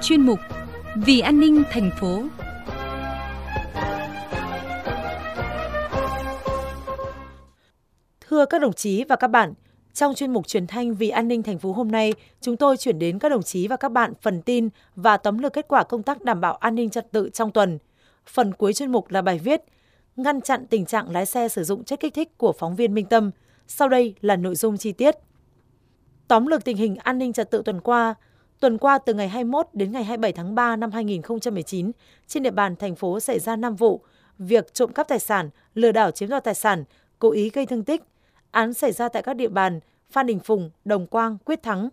chuyên mục Vì an ninh thành phố. Thưa các đồng chí và các bạn, trong chuyên mục truyền thanh Vì an ninh thành phố hôm nay, chúng tôi chuyển đến các đồng chí và các bạn phần tin và tóm lược kết quả công tác đảm bảo an ninh trật tự trong tuần. Phần cuối chuyên mục là bài viết ngăn chặn tình trạng lái xe sử dụng chất kích thích của phóng viên Minh Tâm. Sau đây là nội dung chi tiết. Tóm lược tình hình an ninh trật tự tuần qua. Tuần qua từ ngày 21 đến ngày 27 tháng 3 năm 2019, trên địa bàn thành phố xảy ra 5 vụ, việc trộm cắp tài sản, lừa đảo chiếm đoạt tài sản, cố ý gây thương tích. Án xảy ra tại các địa bàn Phan Đình Phùng, Đồng Quang, Quyết Thắng.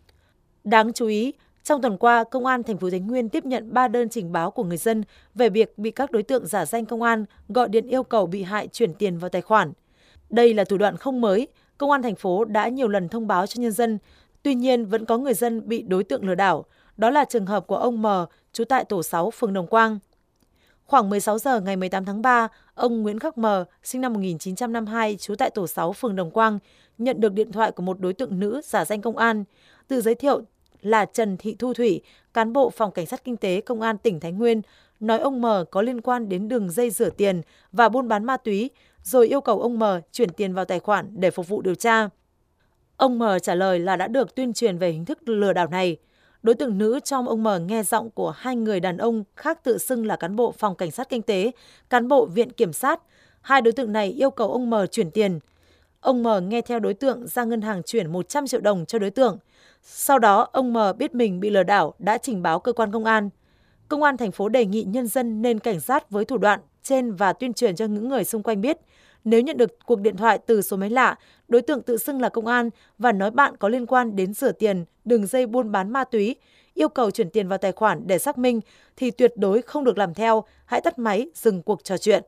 Đáng chú ý, trong tuần qua, Công an thành phố Thái Nguyên tiếp nhận 3 đơn trình báo của người dân về việc bị các đối tượng giả danh công an gọi điện yêu cầu bị hại chuyển tiền vào tài khoản. Đây là thủ đoạn không mới, Công an thành phố đã nhiều lần thông báo cho nhân dân. Tuy nhiên, vẫn có người dân bị đối tượng lừa đảo. Đó là trường hợp của ông M, trú tại tổ 6, phường Đồng Quang. Khoảng 16 giờ ngày 18 tháng 3, ông Nguyễn Khắc M, sinh năm 1952, trú tại tổ 6, phường Đồng Quang, nhận được điện thoại của một đối tượng nữ giả danh công an, tự giới thiệu là Trần Thị Thu Thủy, cán bộ phòng cảnh sát kinh tế Công an tỉnh Thái Nguyên, nói ông M có liên quan đến đường dây rửa tiền và buôn bán ma túy, rồi yêu cầu ông M chuyển tiền vào tài khoản để phục vụ điều tra. Ông M trả lời là đã được tuyên truyền về hình thức lừa đảo này. Đối tượng nữ cho ông M nghe giọng của hai người đàn ông khác tự xưng là cán bộ phòng cảnh sát kinh tế, cán bộ viện kiểm sát. Hai đối tượng này yêu cầu ông M chuyển tiền. Ông M nghe theo đối tượng ra ngân hàng chuyển 100 triệu đồng cho đối tượng. Sau đó, ông M biết mình bị lừa đảo đã trình báo cơ quan công an. Công an thành phố đề nghị nhân dân nên cảnh giác với thủ đoạn trên và tuyên truyền cho những người xung quanh biết. Nếu nhận được cuộc điện thoại từ số máy lạ, đối tượng tự xưng là công an và nói bạn có liên quan đến rửa tiền, đường dây buôn bán ma túy, yêu cầu chuyển tiền vào tài khoản để xác minh, thì tuyệt đối không được làm theo, hãy tắt máy, dừng cuộc trò chuyện.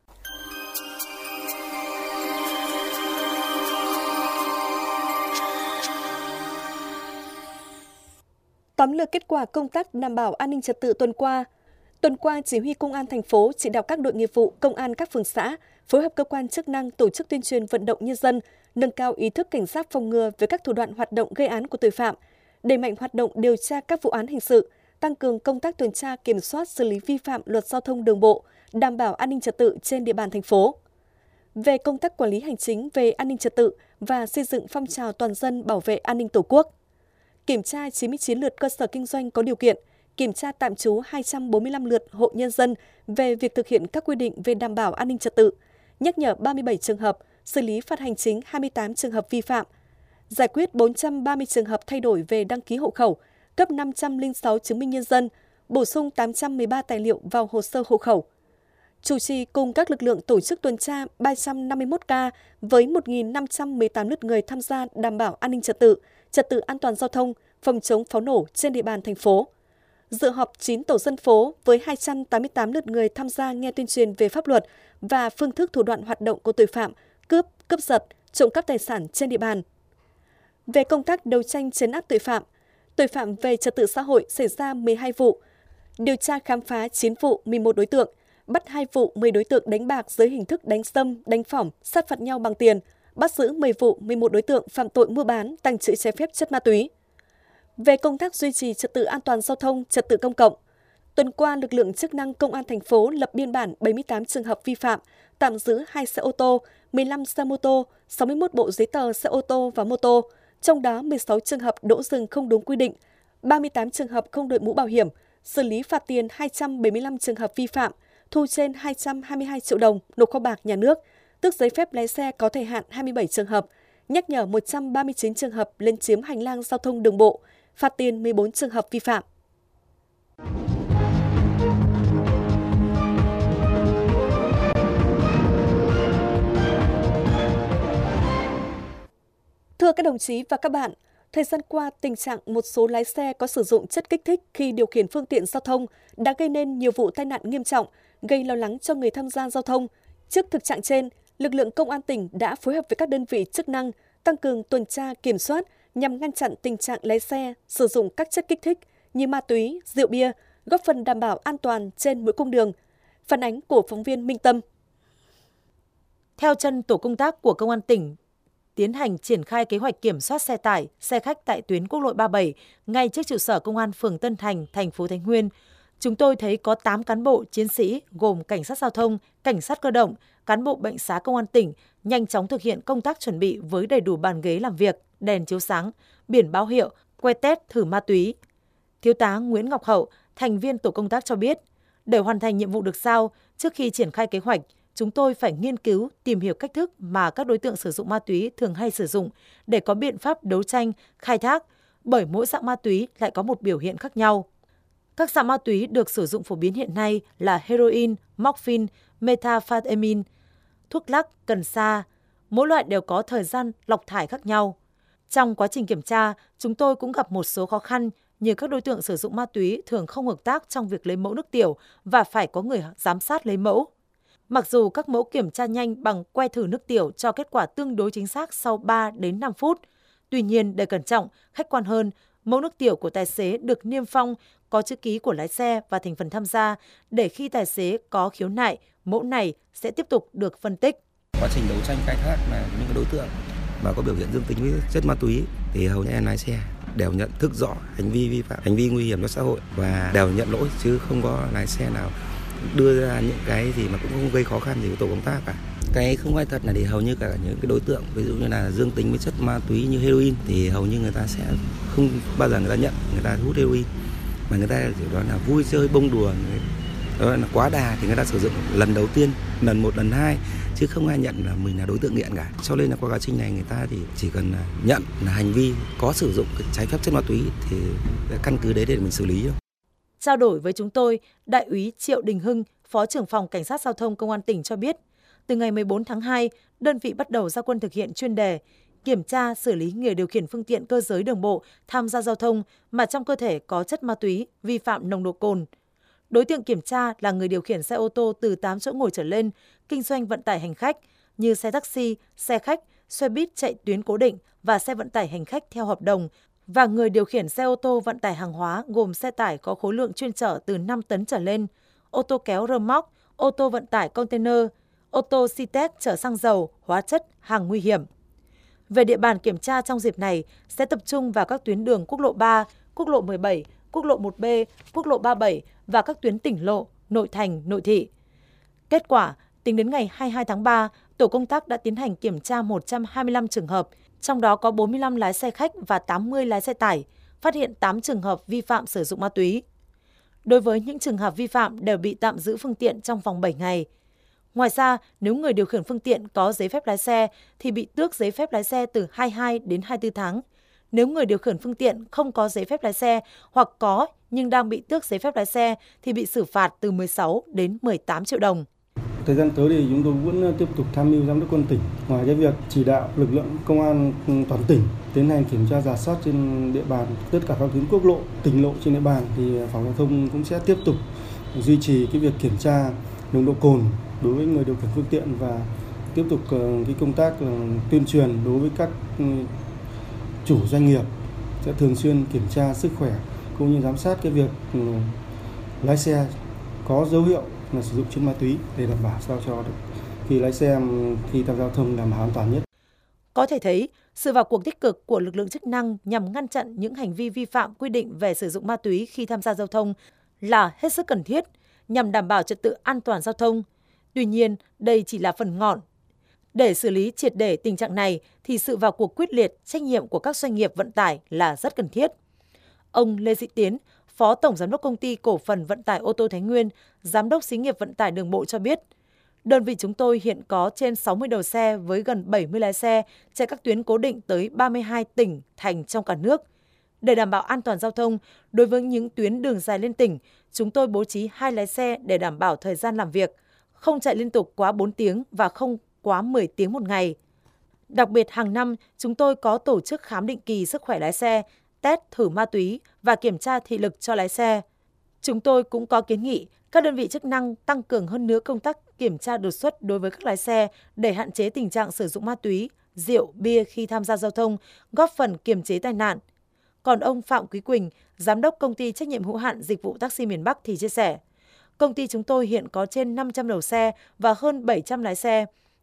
Tóm lược kết quả công tác đảm bảo an ninh trật tự tuần qua. Tuần qua, Chỉ huy Công an thành phố chỉ đạo các đội nghiệp vụ, công an các phường xã phối hợp cơ quan chức năng tổ chức tuyên truyền vận động nhân dân, nâng cao ý thức cảnh giác phòng ngừa với các thủ đoạn hoạt động gây án của tội phạm, đẩy mạnh hoạt động điều tra các vụ án hình sự, tăng cường công tác tuần tra kiểm soát xử lý vi phạm luật giao thông đường bộ, đảm bảo an ninh trật tự trên địa bàn thành phố. Về công tác quản lý hành chính về an ninh trật tự và xây dựng phong trào toàn dân bảo vệ an ninh Tổ quốc. Kiểm tra 99 lượt cơ sở kinh doanh có điều kiện, kiểm tra tạm trú 245 lượt hộ nhân dân về việc thực hiện các quy định về đảm bảo an ninh trật tự, nhắc nhở 37 trường hợp, xử lý phạt hành chính 28 trường hợp vi phạm, giải quyết 430 trường hợp thay đổi về đăng ký hộ khẩu, cấp 506 chứng minh nhân dân, bổ sung 813 tài liệu vào hồ sơ hộ khẩu. Chủ trì cùng các lực lượng tổ chức tuần tra 351 ca với 1.518 lượt người tham gia đảm bảo an ninh trật tự an toàn giao thông, phòng chống pháo nổ trên địa bàn thành phố. Dự họp 9 tổ dân phố với 288 lượt người tham gia nghe tuyên truyền về pháp luật và phương thức thủ đoạn hoạt động của tội phạm, cướp, cướp giật, trộm cắp tài sản trên địa bàn. Về công tác đấu tranh trấn áp tội phạm về trật tự xã hội xảy ra 12 vụ, điều tra khám phá 9 vụ 11 đối tượng, bắt 2 vụ 10 đối tượng đánh bạc dưới hình thức đánh sâm, đánh phỏng, sát phạt nhau bằng tiền, bắt giữ 10 vụ 11 đối tượng phạm tội mua bán, tàng trữ trái phép chất ma túy. Về công tác duy trì trật tự an toàn giao thông, trật tự công cộng, tuần qua lực lượng chức năng Công an thành phố lập biên bản 78 trường hợp vi phạm, tạm giữ 2 xe ô tô, 15 xe mô tô, 61 bộ giấy tờ xe ô tô và mô tô, trong đó 16 trường hợp đỗ dừng không đúng quy định, 38 trường hợp không đội mũ bảo hiểm, xử lý phạt tiền 275 trường hợp vi phạm, thu trên 222 triệu đồng nộp kho bạc nhà nước, tước giấy phép lái xe có thời hạn 27 trường hợp, nhắc nhở 139 trường hợp lấn chiếm hành lang giao thông đường bộ, phạt tiền 14 trường hợp vi phạm. Thưa các đồng chí và các bạn, thời gian qua, tình trạng một số lái xe có sử dụng chất kích thích khi điều khiển phương tiện giao thông đã gây nên nhiều vụ tai nạn nghiêm trọng, gây lo lắng cho người tham gia giao thông. Trước thực trạng trên, lực lượng công an tỉnh đã phối hợp với các đơn vị chức năng tăng cường tuần tra kiểm soát nhằm ngăn chặn tình trạng lái xe sử dụng các chất kích thích như ma túy, rượu bia, góp phần đảm bảo an toàn trên mỗi cung đường. Phản ánh của phóng viên Minh Tâm. Theo chân tổ công tác của Công an tỉnh, tiến hành triển khai kế hoạch kiểm soát xe tải, xe khách tại tuyến quốc lộ 37 ngay trước trụ sở Công an phường Tân Thành, thành phố Thái Nguyên. Chúng tôi thấy có 8 cán bộ chiến sĩ gồm cảnh sát giao thông, cảnh sát cơ động, cán bộ bệnh xá Công an tỉnh nhanh chóng thực hiện công tác chuẩn bị với đầy đủ bàn ghế làm việc, đèn chiếu sáng, biển báo hiệu, que test thử ma túy. Thiếu tá Nguyễn Ngọc Hậu, thành viên tổ công tác cho biết, để hoàn thành nhiệm vụ được giao, trước khi triển khai kế hoạch, chúng tôi phải nghiên cứu, tìm hiểu cách thức mà các đối tượng sử dụng ma túy thường hay sử dụng để có biện pháp đấu tranh, khai thác, bởi mỗi dạng ma túy lại có một biểu hiện khác nhau. Các dạng ma túy được sử dụng phổ biến hiện nay là heroin, morphine, methamphetamine, thuốc lắc, cần sa. Mỗi loại đều có thời gian lọc thải khác nhau. Trong quá trình kiểm tra, chúng tôi cũng gặp một số khó khăn như các đối tượng sử dụng ma túy thường không hợp tác trong việc lấy mẫu nước tiểu và phải có người giám sát lấy mẫu. Mặc dù các mẫu kiểm tra nhanh bằng que thử nước tiểu cho kết quả tương đối chính xác sau 3 đến 5 phút. Tuy nhiên, để cẩn trọng, khách quan hơn, mẫu nước tiểu của tài xế được niêm phong, có chữ ký của lái xe và thành phần tham gia, để khi tài xế có khiếu nại, mẫu này sẽ tiếp tục được phân tích. Quá trình đấu tranh khai thác là những đối tượng mà có biểu hiện dương tính với chất ma túy thì hầu như lái xe đều nhận thức rõ hành vi vi phạm, hành vi nguy hiểm cho xã hội và đều nhận lỗi, chứ không có lái xe nào đưa ra những cái gì mà cũng không gây khó khăn gì với tổ công tác cả. Cái không khai thật là thì hầu như cả những cái đối tượng ví dụ như là dương tính với chất ma túy như heroin thì hầu như người ta sẽ không bao giờ người ta nhận người ta hút heroin, mà người ta chỉ nói là vui chơi bông đùa, đó là quá đà thì người ta sử dụng lần đầu tiên, lần 1, lần 2 chứ không ai nhận là mình là đối tượng nghiện cả. Cho nên là qua quá trình này người ta thì chỉ cần nhận là hành vi có sử dụng trái phép chất ma túy thì căn cứ đấy để mình xử lý. Trao đổi với chúng tôi, Đại úy Triệu Đình Hưng, Phó trưởng phòng Cảnh sát Giao thông Công an tỉnh cho biết, từ ngày 14 tháng 2, đơn vị bắt đầu ra quân thực hiện chuyên đề kiểm tra xử lý người điều khiển phương tiện cơ giới đường bộ tham gia giao thông mà trong cơ thể có chất ma túy, vi phạm nồng độ cồn. Đối tượng kiểm tra là người điều khiển xe ô tô từ 8 chỗ ngồi trở lên, kinh doanh vận tải hành khách như xe taxi, xe khách, xe buýt chạy tuyến cố định và xe vận tải hành khách theo hợp đồng, và người điều khiển xe ô tô vận tải hàng hóa gồm xe tải có khối lượng chuyên chở từ 5 tấn trở lên, ô tô kéo rơ móc, ô tô vận tải container, ô tô xi-tét chở xăng dầu, hóa chất, hàng nguy hiểm. Về địa bàn kiểm tra trong dịp này sẽ tập trung vào các tuyến đường quốc lộ 3, quốc lộ 17, quốc lộ 1B, quốc lộ 37 và các tuyến tỉnh lộ, nội thành, nội thị. Kết quả, tính đến ngày 22 tháng 3, tổ công tác đã tiến hành kiểm tra 125 trường hợp, trong đó có 45 lái xe khách và 80 lái xe tải, phát hiện 8 trường hợp vi phạm sử dụng ma túy. Đối với những trường hợp vi phạm đều bị tạm giữ phương tiện trong vòng 7 ngày. Ngoài ra, nếu người điều khiển phương tiện có giấy phép lái xe thì bị tước giấy phép lái xe từ 22 đến 24 tháng. Nếu người điều khiển phương tiện không có giấy phép lái xe hoặc có nhưng đang bị tước giấy phép lái xe thì bị xử phạt từ 16 đến 18 triệu đồng. Thời gian tới thì chúng tôi vẫn tiếp tục tham mưu giám đốc công an tỉnh. Ngoài cái việc chỉ đạo lực lượng công an toàn tỉnh tiến hành kiểm tra rà soát trên địa bàn tất cả các tuyến quốc lộ, tỉnh lộ trên địa bàn thì phòng giao thông cũng sẽ tiếp tục duy trì cái việc kiểm tra nồng độ cồn đối với người điều khiển phương tiện và tiếp tục cái công tác tuyên truyền đối với các chủ doanh nghiệp, sẽ thường xuyên kiểm tra sức khỏe cũng như giám sát cái việc lái xe có dấu hiệu là sử dụng chất ma túy để đảm bảo sao cho được khi lái xe khi tham gia giao thông đảm bảo an toàn nhất. Có thể thấy, sự vào cuộc tích cực của lực lượng chức năng nhằm ngăn chặn những hành vi vi phạm quy định về sử dụng ma túy khi tham gia giao thông là hết sức cần thiết nhằm đảm bảo trật tự an toàn giao thông. Tuy nhiên, đây chỉ là phần ngọn. Để xử lý triệt để tình trạng này thì sự vào cuộc quyết liệt, trách nhiệm của các doanh nghiệp vận tải là rất cần thiết. Ông Lê Sĩ Tiến, Phó Tổng Giám đốc Công ty Cổ phần Vận tải ô tô Thái Nguyên, Giám đốc Xí nghiệp Vận tải Đường bộ cho biết, đơn vị chúng tôi hiện có trên 60 đầu xe với gần 70 lái xe chạy các tuyến cố định tới 32 tỉnh, thành trong cả nước. Để đảm bảo an toàn giao thông, đối với những tuyến đường dài lên tỉnh, chúng tôi bố trí 2 lái xe để đảm bảo thời gian làm việc, không chạy liên tục quá 4 tiếng và không quá 10 tiếng một ngày. Đặc biệt, hàng năm, chúng tôi có tổ chức khám định kỳ sức khỏe lái xe, test thử ma túy và kiểm tra thị lực cho lái xe. Chúng tôi cũng có kiến nghị các đơn vị chức năng tăng cường hơn nữa công tác kiểm tra đột xuất đối với các lái xe để hạn chế tình trạng sử dụng ma túy, rượu, bia khi tham gia giao thông, góp phần kiềm chế tai nạn. Còn ông Phạm Quý Quỳnh, Giám đốc Công ty Trách nhiệm hữu hạn Dịch vụ Taxi miền Bắc thì chia sẻ, công ty chúng tôi hiện có trên 500 đầu xe và hơn 700 lái xe.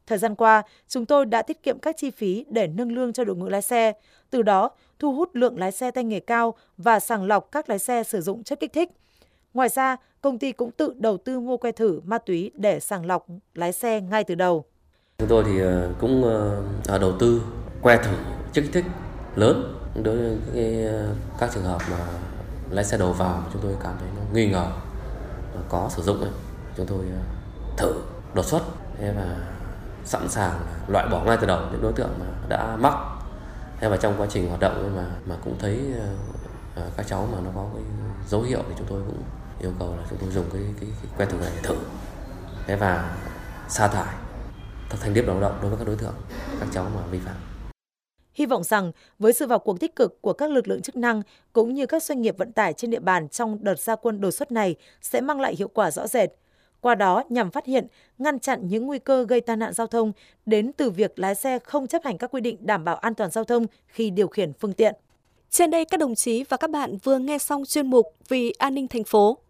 Thời gian qua, chúng tôi đã tiết kiệm các chi phí để nâng lương cho đội ngũ lái xe, từ đó thu hút lượng lái xe tay nghề cao và sàng lọc các lái xe sử dụng chất kích thích. Ngoài ra, công ty cũng tự đầu tư mua que thử ma túy để sàng lọc lái xe ngay từ đầu. Chúng tôi thì cũng đầu tư que thử chất kích thích lớn đối với các trường hợp mà lái xe đầu vào chúng tôi cảm thấy nó nghi ngờ có sử dụng ấy. Chúng tôi thử đột xuất và sẵn sàng loại bỏ ngay từ đầu những đối tượng mà đã mắc. Và trong quá trình hoạt động mà cũng thấy các cháu mà nó có cái dấu hiệu thì chúng tôi cũng yêu cầu là chúng tôi dùng cái que thử này để thử và sa thải thanh điệp lao động đối với các đối tượng, các cháu mà vi phạm. Hy vọng rằng với sự vào cuộc tích cực của các lực lượng chức năng cũng như các doanh nghiệp vận tải trên địa bàn trong đợt ra quân đột xuất này sẽ mang lại hiệu quả rõ rệt. Qua đó nhằm phát hiện, ngăn chặn những nguy cơ gây tai nạn giao thông đến từ việc lái xe không chấp hành các quy định đảm bảo an toàn giao thông khi điều khiển phương tiện. Trên đây các đồng chí và các bạn vừa nghe xong chuyên mục Vì an ninh thành phố.